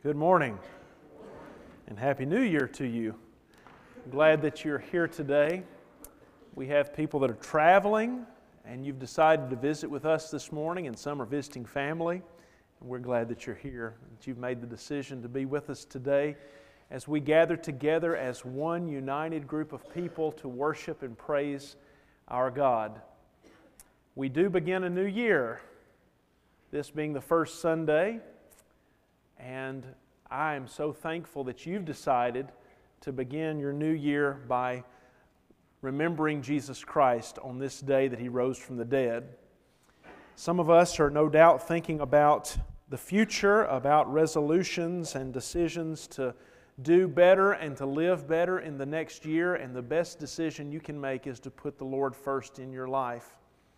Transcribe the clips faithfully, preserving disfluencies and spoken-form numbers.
Good morning and Happy New Year to you. I'm glad that you're here today. We have people that are traveling and you've decided to visit with us this morning, and some are visiting family. And we're glad that you're here, that you've made the decision to be with us today as we gather together as one united group of people to worship and praise our God. We do begin a new year, this being the first Sunday. And I am so thankful that you've decided to begin your new year by remembering Jesus Christ on this day that He rose from the dead. Some of us are no doubt thinking about the future, about resolutions and decisions to do better and to live better in the next year, and the best decision you can make is to put the Lord first in your life.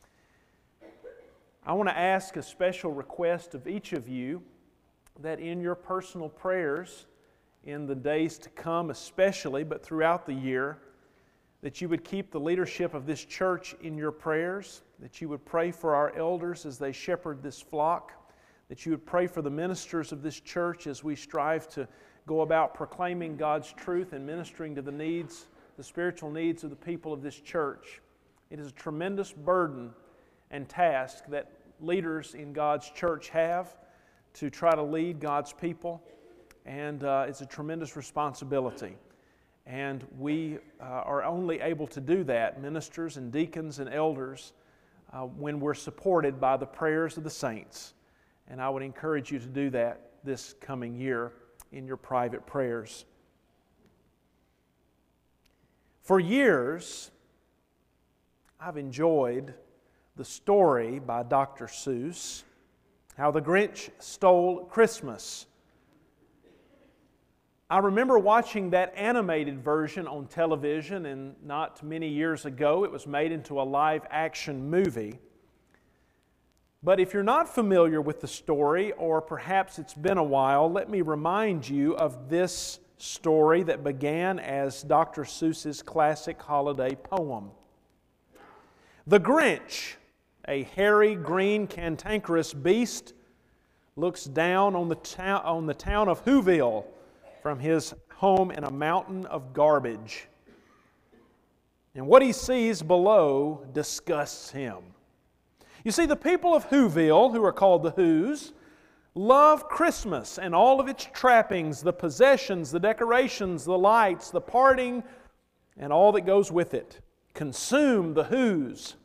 I want to ask a special request of each of you that in your personal prayers, in the days to come especially, but throughout the year, that you would keep the leadership of this church in your prayers, that you would pray for our elders as they shepherd this flock, that you would pray for the ministers of this church as we strive to go about proclaiming God's truth and ministering to the needs, the spiritual needs of the people of this church. It is a tremendous burden and task that leaders in God's church have to try to lead God's people, and uh, it's a tremendous responsibility. And we uh, are only able to do that, ministers and deacons and elders, uh, when we're supported by the prayers of the saints. And I would encourage you to do that this coming year in your private prayers. For years, I've enjoyed the story by Doctor Seuss, How the Grinch Stole Christmas. I remember watching that animated version on television, and not many years ago it was made into a live-action movie. But if you're not familiar with the story, or perhaps it's been a while, let me remind you of this story that began as Doctor Seuss's classic holiday poem. The Grinch, a hairy, green, cantankerous beast, looks down on the, ta- on the town of Whoville from his home in a mountain of garbage. And what he sees below disgusts him. You see, the people of Whoville, who are called the Whos, love Christmas and all of its trappings, the possessions, the decorations, the lights, the partying, and all that goes with it. Consume the Whos.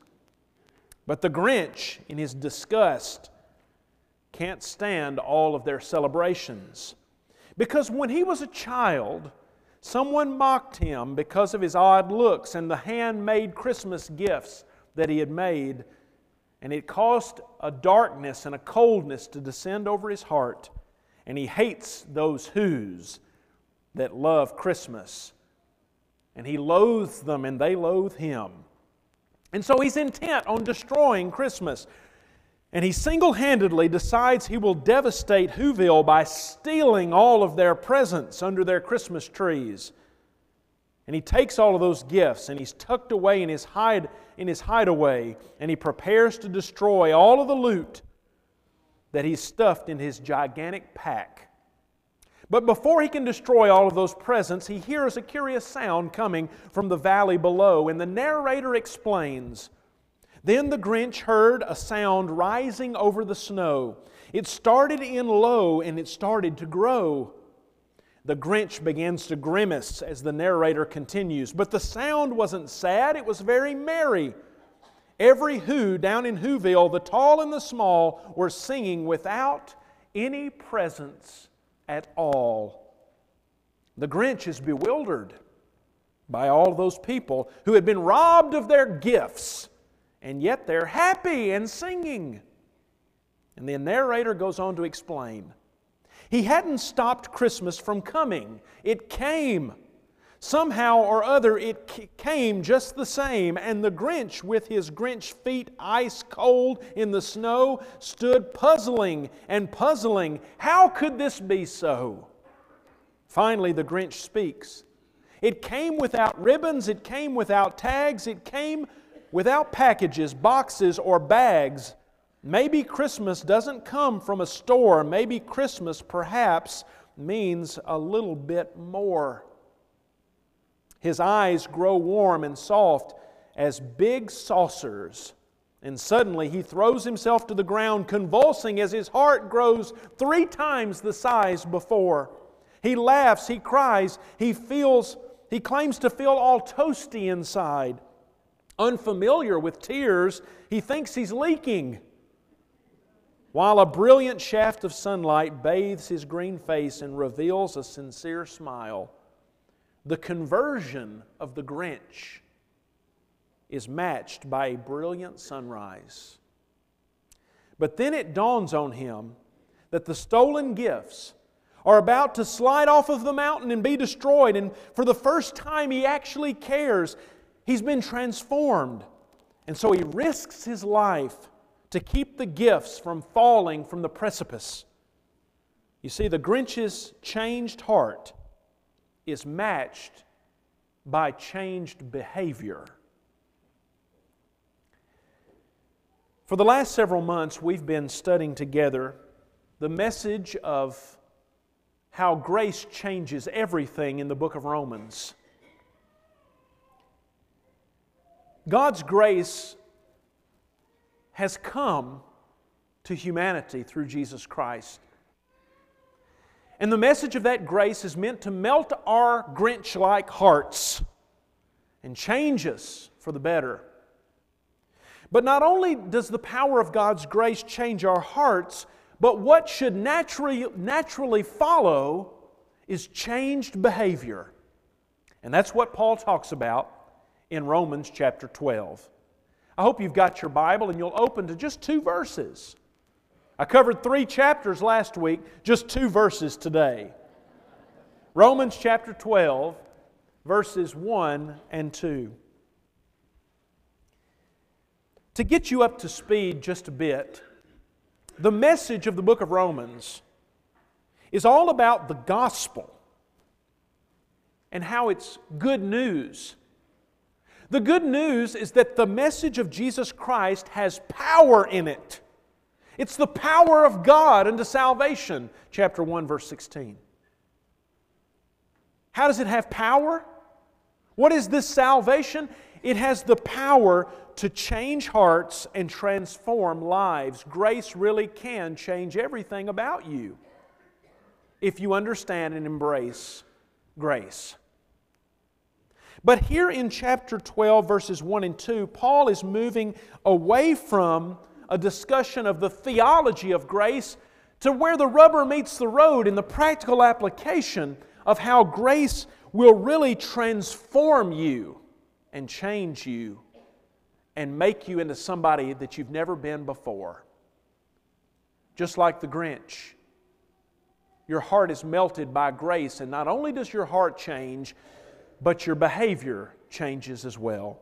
But the Grinch, in his disgust, can't stand all of their celebrations. Because when he was a child, someone mocked him because of his odd looks and the handmade Christmas gifts that he had made. And it caused a darkness and a coldness to descend over his heart. And he hates those Whos that love Christmas. And he loathes them and they loathe him. And so he's intent on destroying Christmas. And he single-handedly decides he will devastate Whoville by stealing all of their presents under their Christmas trees. And he takes all of those gifts and he's tucked away in his hide in his hideaway, and he prepares to destroy all of the loot that he's stuffed in his gigantic pack. But before he can destroy all of those presents, he hears a curious sound coming from the valley below, and the narrator explains, "Then the Grinch heard a sound rising over the snow. It started in low and it started to grow." The Grinch begins to grimace as the narrator continues, but the sound wasn't sad, it was very merry. Every Who down in Whoville, the tall and the small, were singing without any presents at all. The Grinch is bewildered by all those people who had been robbed of their gifts, and yet they're happy and singing. And the narrator goes on to explain. He hadn't stopped Christmas from coming. It came. Somehow or other it came just the same, and the Grinch, with his Grinch feet ice cold in the snow, stood puzzling and puzzling. How could this be so? Finally, the Grinch speaks. It came without ribbons, it came without tags, it came without packages, boxes, or bags. Maybe Christmas doesn't come from a store. Maybe Christmas, perhaps, means a little bit more. His eyes grow warm and soft as big saucers, and suddenly he throws himself to the ground, convulsing as his heart grows three times the size before. He laughs, he cries, he feels, he claims to feel all toasty inside. Unfamiliar with tears, he thinks he's leaking, while a brilliant shaft of sunlight bathes his green face and reveals a sincere smile. The conversion of the Grinch is matched by a brilliant sunrise. But then it dawns on him that the stolen gifts are about to slide off of the mountain and be destroyed, and for the first time he actually cares. He's been transformed, and so he risks his life to keep the gifts from falling from the precipice. You see, the Grinch's changed heart is matched by changed behavior. For the last several months, we've been studying together the message of how grace changes everything in the book of Romans. God's grace has come to humanity through Jesus Christ. And the message of that grace is meant to melt our Grinch-like hearts and change us for the better. But not only does the power of God's grace change our hearts, but what should naturally, naturally follow is changed behavior. And that's what Paul talks about in Romans chapter twelve. I hope you've got your Bible and you'll open to just two verses. I covered three chapters last week, just two verses today. Romans chapter twelve, verses one and two. To get you up to speed just a bit, the message of the book of Romans is all about the gospel and how it's good news. The good news is that the message of Jesus Christ has power in it. It's the power of God unto salvation, chapter one, verse sixteen. How does it have power? What is this salvation? It has the power to change hearts and transform lives. Grace really can change everything about you if you understand and embrace grace. But here in chapter twelve, verses one and two, Paul is moving away from a discussion of the theology of grace to where the rubber meets the road in the practical application of how grace will really transform you and change you and make you into somebody that you've never been before. Just like the Grinch, your heart is melted by grace, and not only does your heart change, but your behavior changes as well.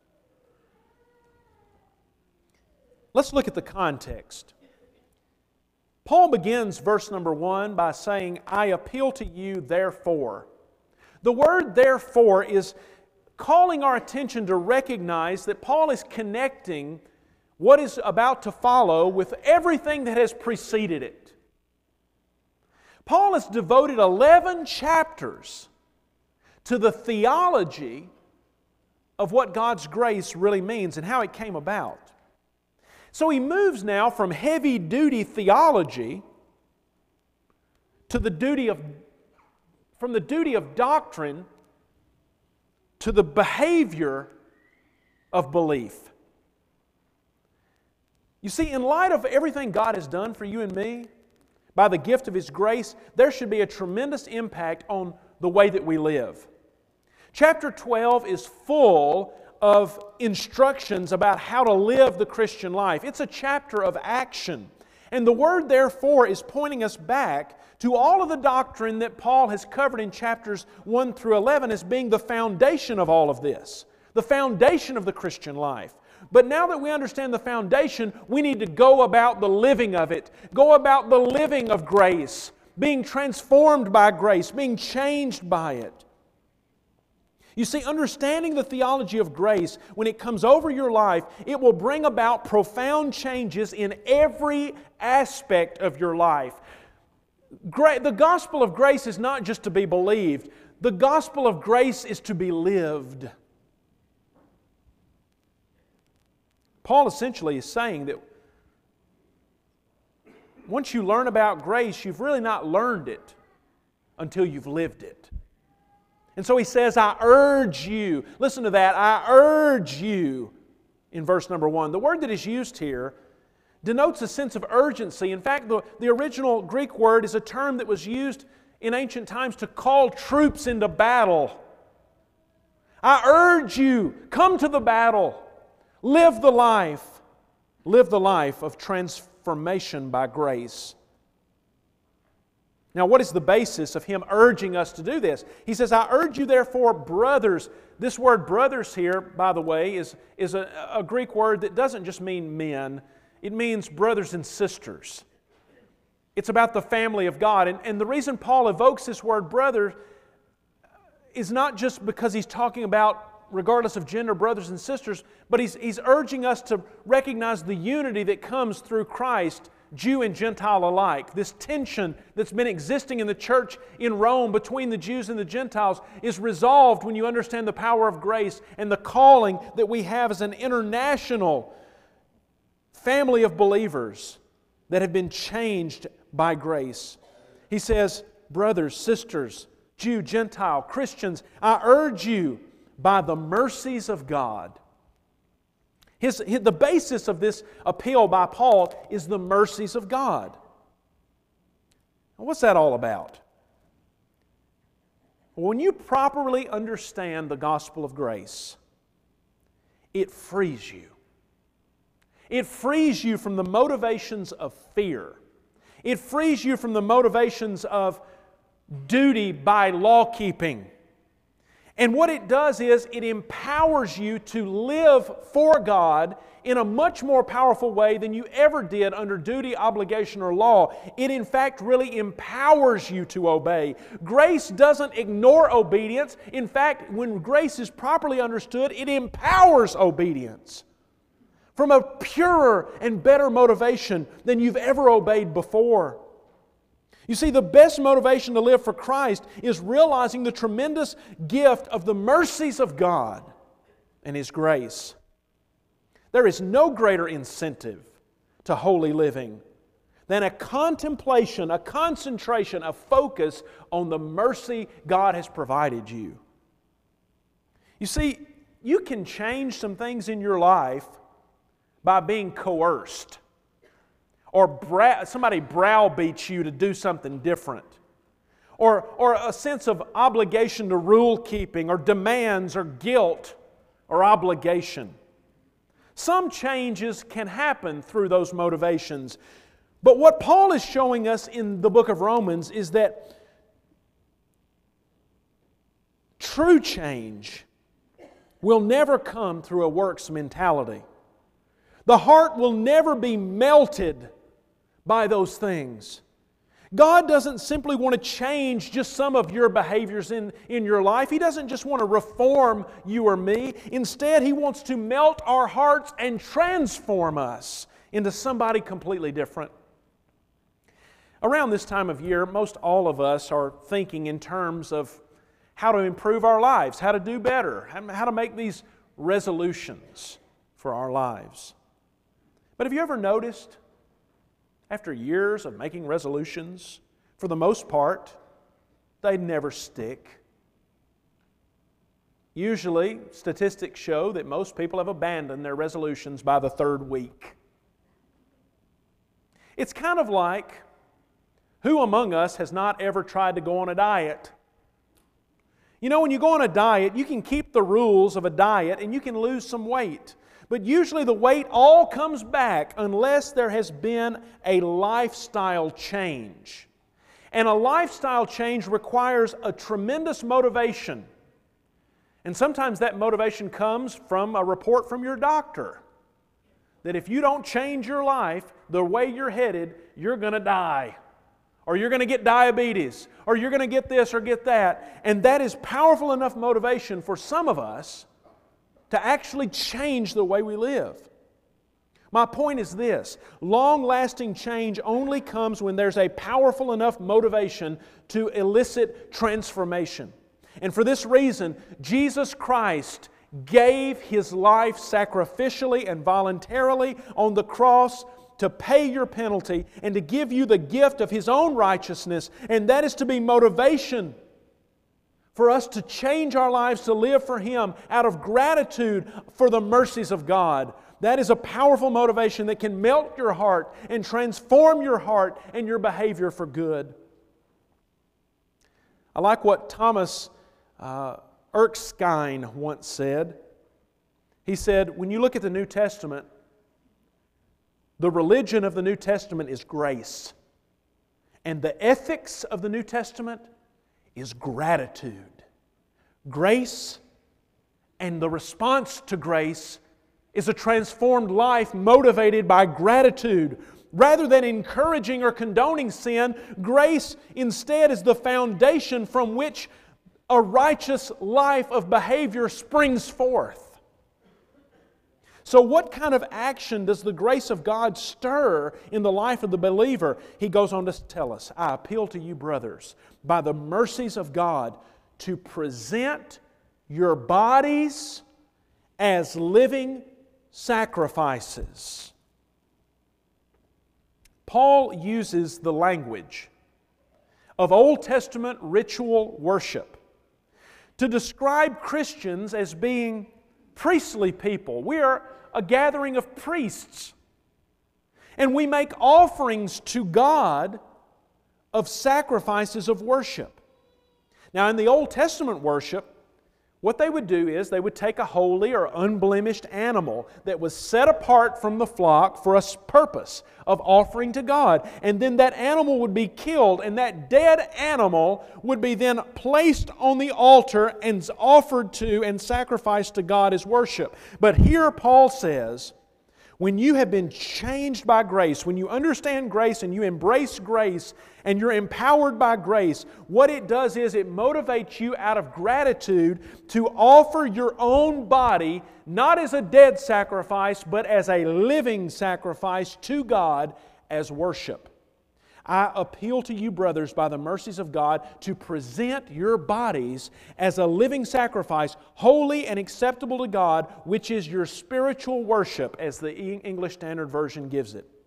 Let's look at the context. Paul begins verse number one by saying, I appeal to you therefore. The word therefore is calling our attention to recognize that Paul is connecting what is about to follow with everything that has preceded it. Paul has devoted eleven chapters to the theology of what God's grace really means and how it came about. So he moves now from heavy-duty theology to the duty of, from the duty of doctrine to the behavior of belief. You see, in light of everything God has done for you and me, by the gift of His grace, there should be a tremendous impact on the way that we live. Chapter twelve is full of instructions about how to live the Christian life. It's a chapter of action. And the word therefore is pointing us back to all of the doctrine that Paul has covered in chapters one through eleven as being the foundation of all of this, the foundation of the Christian life. But now that we understand the foundation, we need to go about the living of it, go about the living of grace, being transformed by grace, being changed by it. You see, understanding the theology of grace, when it comes over your life, it will bring about profound changes in every aspect of your life. Gra- the gospel of grace is not just to be believed. The gospel of grace is to be lived. Paul essentially is saying that once you learn about grace, you've really not learned it until you've lived it. And so he says, I urge you. Listen to that. I urge you in verse number one. The word that is used here denotes a sense of urgency. In fact, the, the original Greek word is a term that was used in ancient times to call troops into battle. I urge you, come to the battle. Live the life. Live the life of transformation by grace. Now, what is the basis of him urging us to do this? He says, I urge you therefore, brothers. This word brothers here, by the way, is, is a, a Greek word that doesn't just mean men. It means brothers and sisters. It's about the family of God. And, and the reason Paul evokes this word brother is not just because he's talking about, regardless of gender, brothers and sisters, but he's, he's urging us to recognize the unity that comes through Christ, Jew and Gentile alike. This tension that's been existing in the church in Rome between the Jews and the Gentiles is resolved when you understand the power of grace and the calling that we have as an international family of believers that have been changed by grace. He says, brothers, sisters, Jew, Gentile, Christians, I urge you by the mercies of God. His, his, the basis of this appeal by Paul is the mercies of God. What's that all about? When you properly understand the gospel of grace, it frees you. It frees you from the motivations of fear. It frees you from the motivations of duty by law keeping. And what it does is it empowers you to live for God in a much more powerful way than you ever did under duty, obligation, or law. It in fact really empowers you to obey. Grace doesn't ignore obedience. In fact, when grace is properly understood, it empowers obedience from a purer and better motivation than you've ever obeyed before. You see, the best motivation to live for Christ is realizing the tremendous gift of the mercies of God and His grace. There is no greater incentive to holy living than a contemplation, a concentration, a focus on the mercy God has provided you. You see, you can change some things in your life by being coerced. Or bra- somebody browbeats you to do something different. Or, or a sense of obligation to rule keeping, or demands, or guilt, or obligation. Some changes can happen through those motivations. But what Paul is showing us in the book of Romans is that true change will never come through a works mentality. The heart will never be melted by those things. God doesn't simply want to change just some of your behaviors in, in your life. He doesn't just want to reform you or me. Instead, He wants to melt our hearts and transform us into somebody completely different. Around this time of year, most all of us are thinking in terms of how to improve our lives, how to do better, how to make these resolutions for our lives. But have you ever noticed, after years of making resolutions, for the most part, they never stick? Usually, statistics show that most people have abandoned their resolutions by the third week. It's kind of like, who among us has not ever tried to go on a diet? You know, when you go on a diet, you can keep the rules of a diet and you can lose some weight. But usually the weight all comes back unless there has been a lifestyle change. And a lifestyle change requires a tremendous motivation. And sometimes that motivation comes from a report from your doctor that if you don't change your life the way you're headed, you're going to die. Or you're going to get diabetes. Or you're going to get this or get that. And that is powerful enough motivation for some of us to actually change the way we live. My point is this: long-lasting change only comes when there's a powerful enough motivation to elicit transformation. And for this reason, Jesus Christ gave His life sacrificially and voluntarily on the cross to pay your penalty and to give you the gift of His own righteousness, and that is to be motivation for us to change our lives to live for Him out of gratitude for the mercies of God. That is a powerful motivation that can melt your heart and transform your heart and your behavior for good. I like what Thomas uh, Erskine once said. He said, when you look at the New Testament, the religion of the New Testament is grace. And the ethics of the New Testament is gratitude. Grace and the response to grace is a transformed life motivated by gratitude. Rather than encouraging or condoning sin, grace instead is the foundation from which a righteous life of behavior springs forth. So what kind of action does the grace of God stir in the life of the believer? He goes on to tell us, I appeal to you, brothers, by the mercies of God, to present your bodies as living sacrifices. Paul uses the language of Old Testament ritual worship to describe Christians as being priestly people. We are a gathering of priests, and we make offerings to God of sacrifices of worship. Now, in the Old Testament worship, what they would do is they would take a holy or unblemished animal that was set apart from the flock for a purpose of offering to God. And then that animal would be killed, and that dead animal would be then placed on the altar and offered to and sacrificed to God as worship. But here Paul says, when you have been changed by grace, when you understand grace and you embrace grace and you're empowered by grace, what it does is it motivates you out of gratitude to offer your own body not as a dead sacrifice, but as a living sacrifice to God as worship. I appeal to you, brothers, by the mercies of God, to present your bodies as a living sacrifice, holy and acceptable to God, which is your spiritual worship, as the English Standard Version gives it.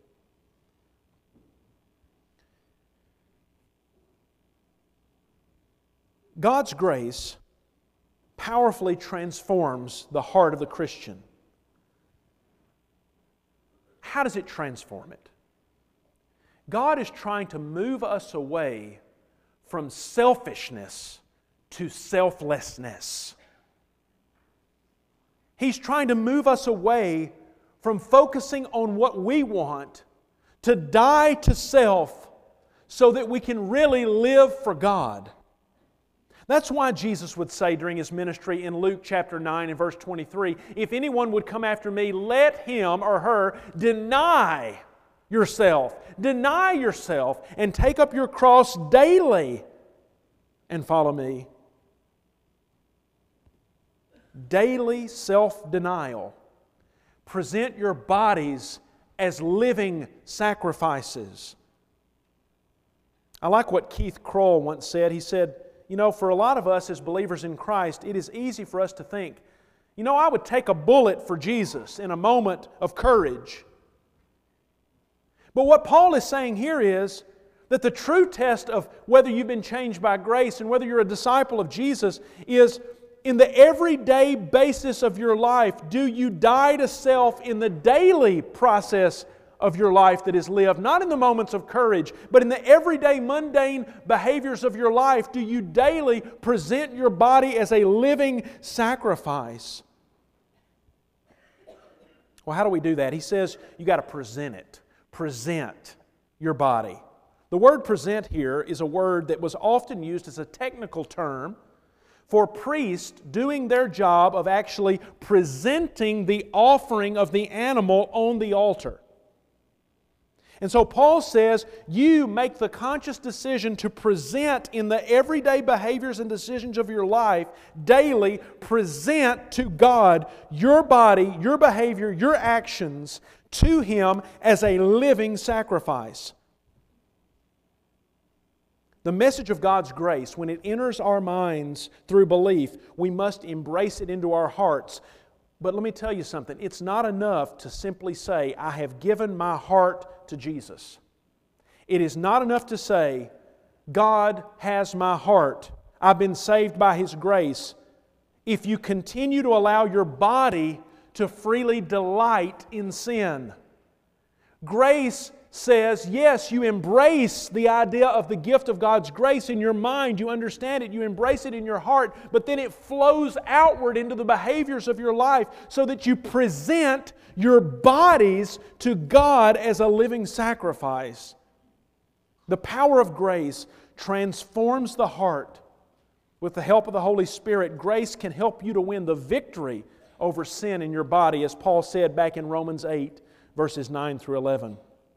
God's grace powerfully transforms the heart of the Christian. How does it transform it? God is trying to move us away from selfishness to selflessness. He's trying to move us away from focusing on what we want to die to self so that we can really live for God. That's why Jesus would say during His ministry in Luke chapter nine and verse twenty-three, if anyone would come after me, let him or her deny yourself. Deny yourself and take up your cross daily and follow me. Daily self-denial. Present your bodies as living sacrifices. I like what Keith Kroll once said. He said, you know, for a lot of us as believers in Christ, it is easy for us to think, you know, I would take a bullet for Jesus in a moment of courage. But what Paul is saying here is that the true test of whether you've been changed by grace and whether you're a disciple of Jesus is in the everyday basis of your life. Do you die to self in the daily process of your life that is lived? Not in the moments of courage, but in the everyday mundane behaviors of your life. Do you daily present your body as a living sacrifice? Well, how do we do that? He says you got to present it. Present your body. The word present here is a word that was often used as a technical term for priests doing their job of actually presenting the offering of the animal on the altar. And so Paul says, you make the conscious decision to present in the everyday behaviors and decisions of your life, daily, present to God your body, your behavior, your actions to Him as a living sacrifice. The message of God's grace, when it enters our minds through belief, we must embrace it into our hearts. But let me tell you something. It's not enough to simply say, I have given my heart to Jesus. It is not enough to say, God has my heart. I've been saved by His grace. If you continue to allow your body to freely delight in sin. Grace says, yes, you embrace the idea of the gift of God's grace in your mind. You understand it. You embrace it in your heart. But then it flows outward into the behaviors of your life so that you present your bodies to God as a living sacrifice. The power of grace transforms the heart. With the help of the Holy Spirit, grace can help you to win the victory over sin in your body, as Paul said back in Romans eight, verses nine through eleven.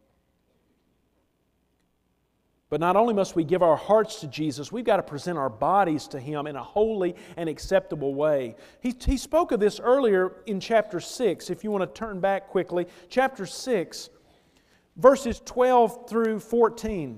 But not only must we give our hearts to Jesus, we've got to present our bodies to Him in a holy and acceptable way. He, he spoke of this earlier in chapter six, if you want to turn back quickly. Chapter six, verses twelve through fourteen.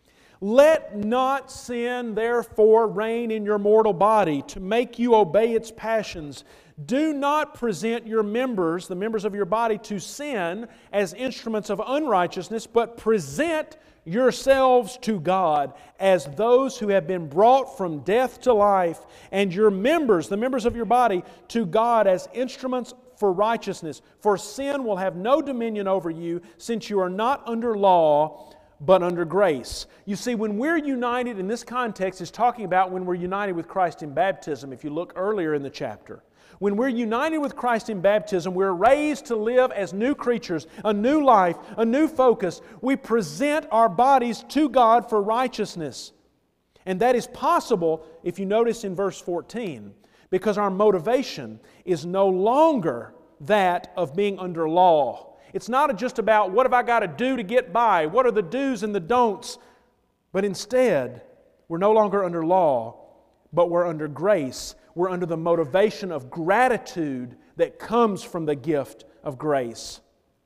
Let not sin therefore reign in your mortal body to make you obey its passions. Do not present your members, the members of your body, to sin as instruments of unrighteousness, but present yourselves to God as those who have been brought from death to life, and your members, the members of your body, to God as instruments for righteousness. For sin will have no dominion over you, since you are not under law, but under grace. You see, when we're united in this context, is talking about when we're united with Christ in baptism, if you look earlier in the chapter. When we're united with Christ in baptism, we're raised to live as new creatures, a new life, a new focus. We present our bodies to God for righteousness. And that is possible, if you notice in verse fourteen, because our motivation is no longer that of being under law. It's not just about what have I got to do to get by, what are the do's and the don'ts, but instead, we're no longer under law, but we're under grace. We're under the motivation of gratitude that comes from the gift of grace.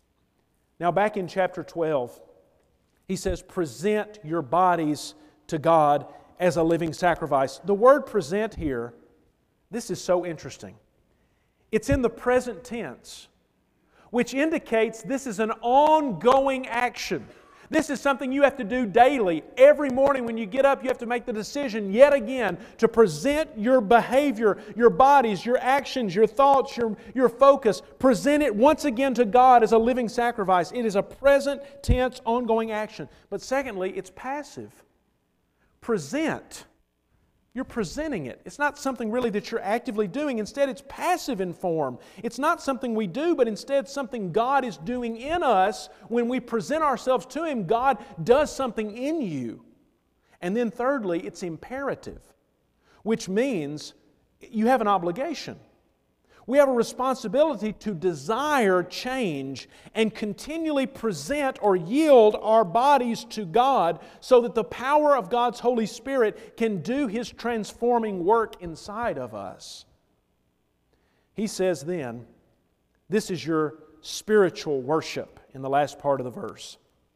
Now back in chapter twelve, he says, present your bodies to God as a living sacrifice. The word present here, this is so interesting. It's in the present tense, which indicates this is an ongoing action. This is something you have to do daily. Every morning when you get up, you have to make the decision yet again to present your behavior, your bodies, your actions, your thoughts, your, your focus. Present it once again to God as a living sacrifice. It is a present tense, ongoing action. But secondly, it's passive. Present. You're presenting it. It's not something really that you're actively doing. Instead, it's passive in form. It's not something we do, but instead something God is doing in us. When we present ourselves to Him, God does something in you. And then thirdly, it's imperative, which means you have an obligation. We have a responsibility to desire change and continually present or yield our bodies to God so that the power of God's Holy Spirit can do His transforming work inside of us. He says then, this is your spiritual worship in the last part of the verse.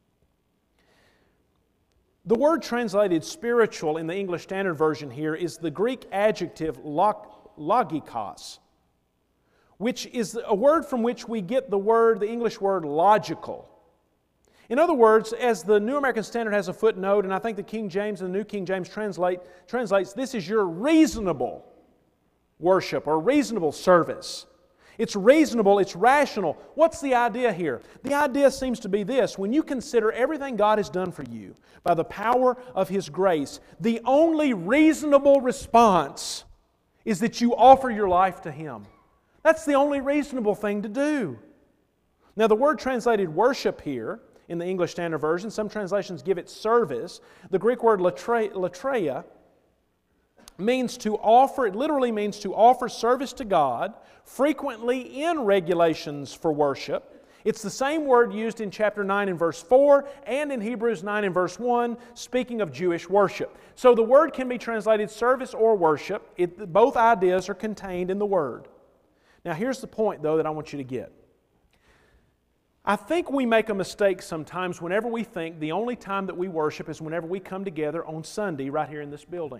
The word translated spiritual in the English Standard Version here is the Greek adjective logikos, which is a word from which we get the word, the English word logical. In other words, as the New American Standard has a footnote, and I think the King James and the New King James translate, translates, this is your reasonable worship or reasonable service. It's reasonable, it's rational. What's the idea here? The idea seems to be this: when you consider everything God has done for you by the power of His grace, the only reasonable response is that you offer your life to Him. That's the only reasonable thing to do. Now, the word translated worship here in the English Standard Version, some translations give it service. The Greek word latreia means to offer, it literally means to offer service to God, frequently in regulations for worship. It's the same word used in chapter nine and verse four and in Hebrews nine and verse one, speaking of Jewish worship. So the word can be translated service or worship. It, both ideas are contained in the word. Now here's the point, though, that I want you to get. I think we make a mistake sometimes whenever we think the only time that we worship is whenever we come together on Sunday right here in this building.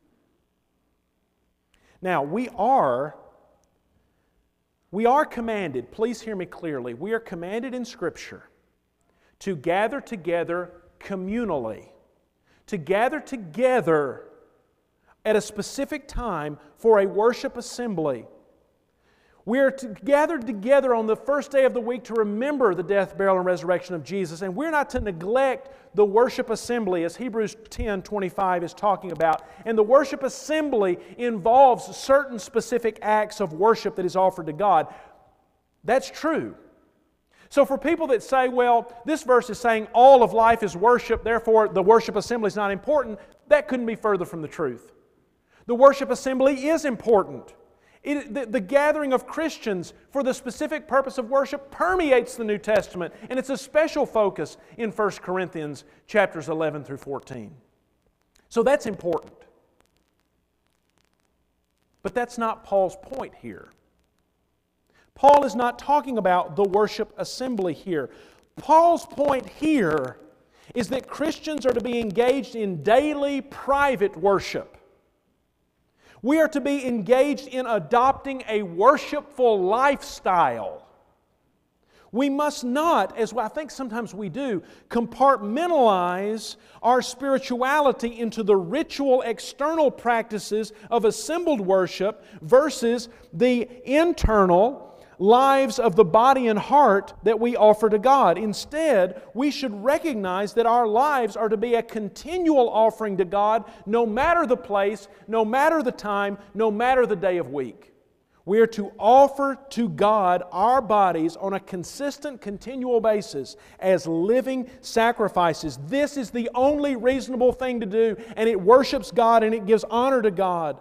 Now, we are, we are commanded, please hear me clearly, we are commanded in Scripture to gather together communally, to gather together at a specific time for a worship assembly. We are to gathered together on the first day of the week to remember the death, burial, and resurrection of Jesus. And we're not to neglect the worship assembly, as Hebrews ten twenty-five is talking about. And the worship assembly involves certain specific acts of worship that is offered to God. That's true. So for people that say, well, this verse is saying all of life is worship, therefore the worship assembly is not important, that couldn't be further from the truth. The worship assembly is important. It, the, the gathering of Christians for the specific purpose of worship permeates the New Testament, and it's a special focus in First Corinthians chapters eleven through fourteen. So that's important. But that's not Paul's point here. Paul is not talking about the worship assembly here. Paul's point here is that Christians are to be engaged in daily private worship. We are to be engaged in adopting a worshipful lifestyle. We must not, as I think sometimes we do, compartmentalize our spirituality into the ritual external practices of assembled worship versus the internal lives of the body and heart that we offer to God. Instead, we should recognize that our lives are to be a continual offering to God, no matter the place, no matter the time, no matter the day of week. We are to offer to God our bodies on a consistent, continual basis as living sacrifices. This is the only reasonable thing to do, and it worships God and it gives honor to God.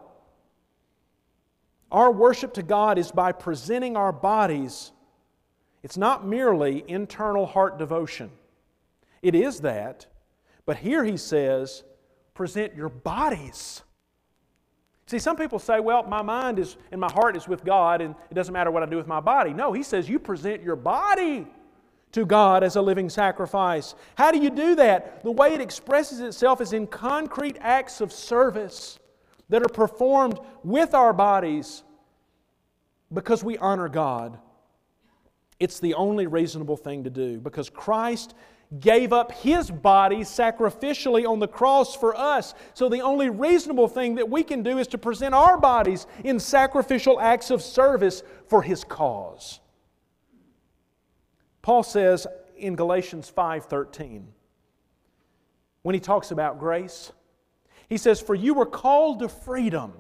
Our worship to God is by presenting our bodies. It's not merely internal heart devotion. It is that, but here he says, present your bodies. See, some people say, well, my mind is and my heart is with God and it doesn't matter what I do with my body. No, he says you present your body to God as a living sacrifice. How do you do that? The way it expresses itself is in concrete acts of service that are performed with our bodies because we honor God. It's the only reasonable thing to do because Christ gave up His body sacrificially on the cross for us. So the only reasonable thing that we can do is to present our bodies in sacrificial acts of service for His cause. Paul says in Galatians five thirteen, when he talks about grace, he says, "For you were called to freedom.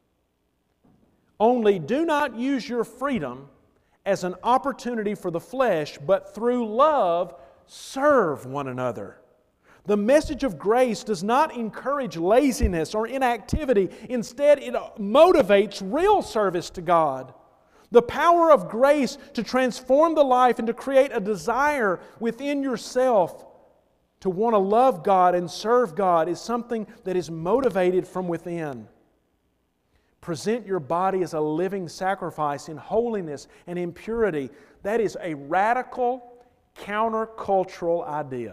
Only do not use your freedom as an opportunity for the flesh, but through love serve one another." The message of grace does not encourage laziness or inactivity. Instead, it motivates real service to God. The power of grace to transform the life and to create a desire within yourself to want to love God and serve God is something that is motivated from within. Present your body as a living sacrifice in holiness and in purity. That is a radical, countercultural idea.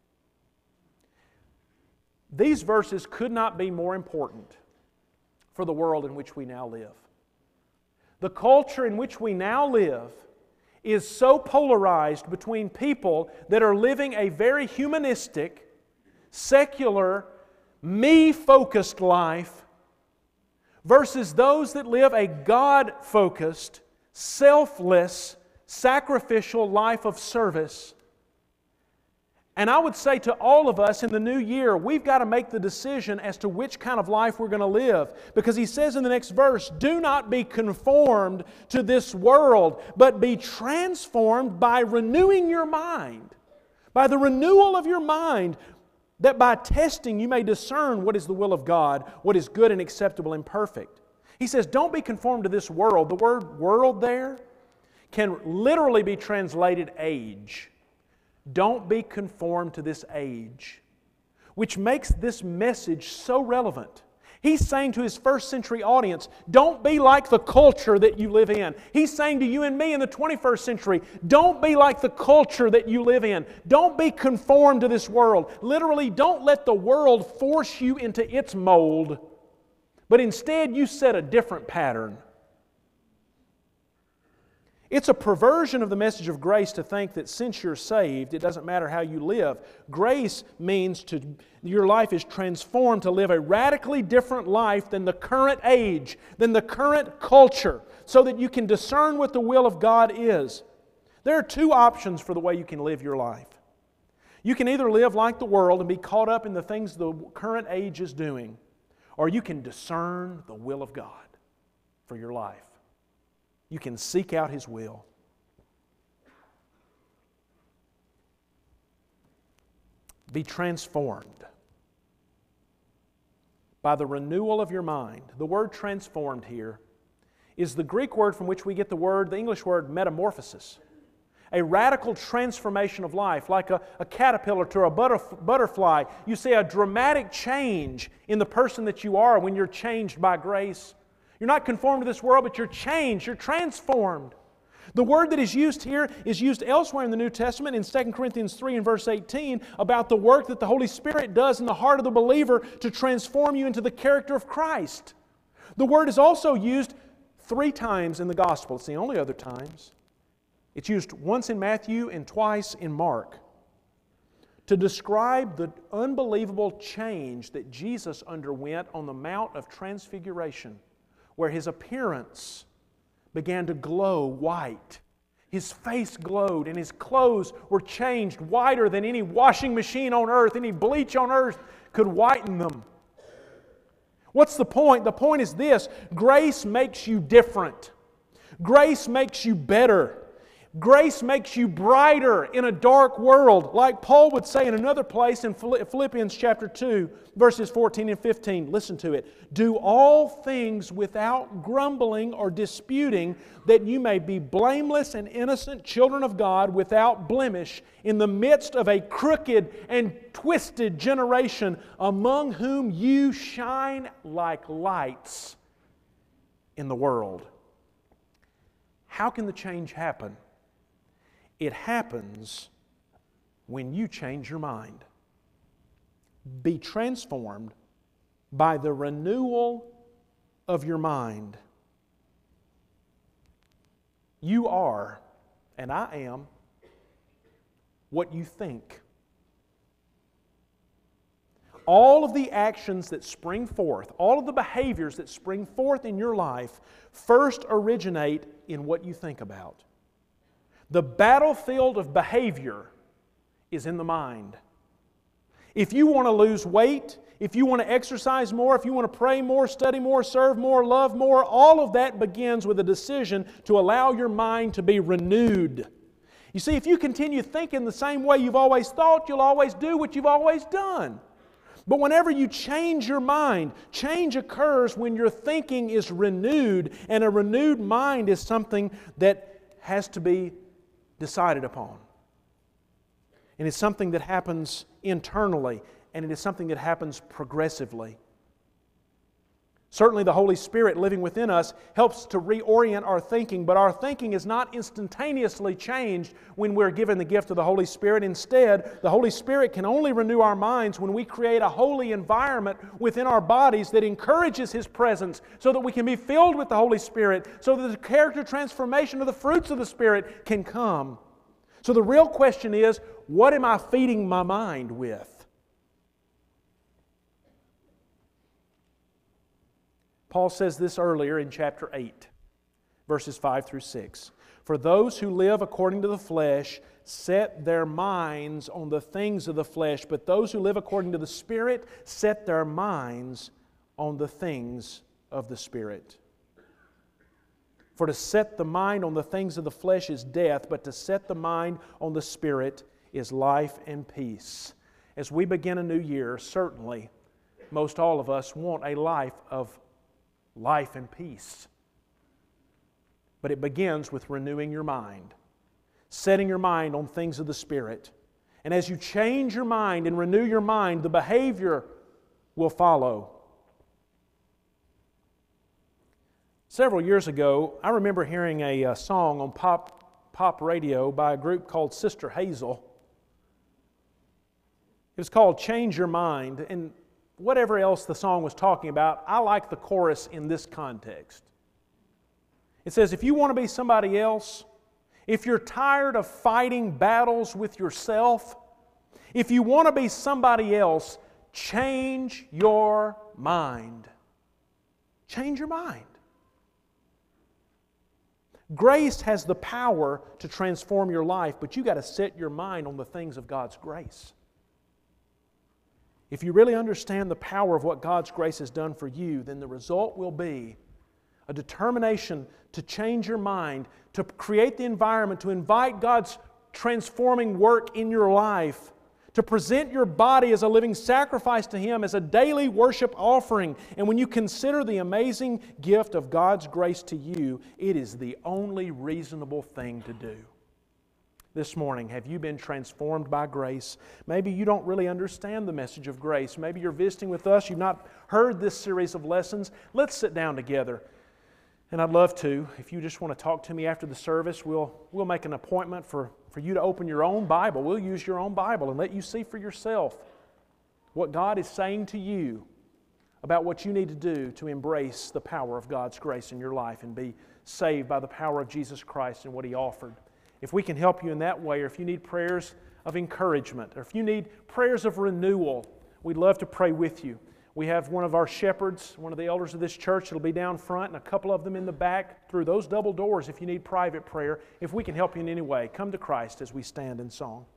These verses could not be more important for the world in which we now live. The culture in which we now live is so polarized between people that are living a very humanistic, secular, me-focused life versus those that live a God-focused, selfless, sacrificial life of service. And I would say to all of us in the new year, we've got to make the decision as to which kind of life we're going to live. Because he says in the next verse, "Do not be conformed to this world, but be transformed by renewing your mind." By the renewal of your mind, that by testing you may discern what is the will of God, what is good and acceptable and perfect. He says, don't be conformed to this world. The word world there can literally be translated age. Don't be conformed to this age, which makes this message so relevant. He's saying to His first century audience, don't be like the culture that you live in. He's saying to you and me in the twenty-first century, don't be like the culture that you live in. Don't be conformed to this world. Literally, don't let the world force you into its mold, but instead you set a different pattern. It's a perversion of the message of grace to think that since you're saved, it doesn't matter how you live. Grace means to your life is transformed to live a radically different life than the current age, than the current culture, so that you can discern what the will of God is. There are two options for the way you can live your life. You can either live like the world and be caught up in the things the current age is doing, or you can discern the will of God for your life. You can seek out His will. Be transformed by the renewal of your mind. The word transformed here is the Greek word from which we get the word, the English word metamorphosis. A radical transformation of life, like a, a caterpillar to a butterf- butterfly. You see a dramatic change in the person that you are when you're changed by grace. You're not conformed to this world, but you're changed, you're transformed. The word that is used here is used elsewhere in the New Testament in Second Corinthians three and verse eighteen about the work that the Holy Spirit does in the heart of the believer to transform you into the character of Christ. The word is also used three times in the Gospel. It's the only other times. It's used once in Matthew and twice in Mark to describe the unbelievable change that Jesus underwent on the Mount of Transfiguration, where His appearance began to glow white. His face glowed and His clothes were changed whiter than any washing machine on earth, any bleach on earth could whiten them. What's the point? The point is this: grace makes you different. Grace makes you better. Grace makes you brighter in a dark world. Like Paul would say in another place in Philippians chapter two, verses fourteen and fifteen. Listen to it. Do all things without grumbling or disputing, that you may be blameless and innocent children of God without blemish in the midst of a crooked and twisted generation, among whom you shine like lights in the world. How can the change happen? It happens when you change your mind. Be transformed by the renewal of your mind. You are, and I am, what you think. All of the actions that spring forth, all of the behaviors that spring forth in your life, first originate in what you think about. The battlefield of behavior is in the mind. If you want to lose weight, if you want to exercise more, if you want to pray more, study more, serve more, love more, all of that begins with a decision to allow your mind to be renewed. You see, if you continue thinking the same way you've always thought, you'll always do what you've always done. But whenever you change your mind, change occurs when your thinking is renewed, and a renewed mind is something that has to be decided upon. And it's something that happens internally, and it is something that happens progressively. Certainly the Holy Spirit living within us helps to reorient our thinking, but our thinking is not instantaneously changed when we're given the gift of the Holy Spirit. Instead, the Holy Spirit can only renew our minds when we create a holy environment within our bodies that encourages His presence, so that we can be filled with the Holy Spirit, so that the character transformation of the fruits of the Spirit can come. So the real question is, what am I feeding my mind with? Paul says this earlier in chapter eight, verses five through six. For those who live according to the flesh set their minds on the things of the flesh, but those who live according to the Spirit set their minds on the things of the Spirit. For to set the mind on the things of the flesh is death, but to set the mind on the Spirit is life and peace. As we begin a new year, certainly most all of us want a life of life and peace. But it begins with renewing your mind, setting your mind on things of the Spirit. And as you change your mind and renew your mind, the behavior will follow. Several years ago, I remember hearing a, a song on pop, pop radio by a group called Sister Hazel. It was called Change Your Mind, and whatever else the song was talking about, I like the chorus in this context. It says, if you want to be somebody else, if you're tired of fighting battles with yourself, if you want to be somebody else, change your mind. Change your mind. Grace has the power to transform your life, but you've got to set your mind on the things of God's grace. If you really understand the power of what God's grace has done for you, then the result will be a determination to change your mind, to create the environment, to invite God's transforming work in your life, to present your body as a living sacrifice to Him, as a daily worship offering. And when you consider the amazing gift of God's grace to you, it is the only reasonable thing to do. This morning, have you been transformed by grace? Maybe you don't really understand the message of grace. Maybe you're visiting with us, you've not heard this series of lessons. Let's sit down together. And I'd love to. If you just want to talk to me after the service, we'll, we'll make an appointment for, for you to open your own Bible. We'll use your own Bible and let you see for yourself what God is saying to you about what you need to do to embrace the power of God's grace in your life and be saved by the power of Jesus Christ and what He offered. If we can help you in that way, or if you need prayers of encouragement, or if you need prayers of renewal, we'd love to pray with you. We have one of our shepherds, one of the elders of this church, that'll be down front, and a couple of them in the back through those double doors if you need private prayer. If we can help you in any way, come to Christ as we stand in song.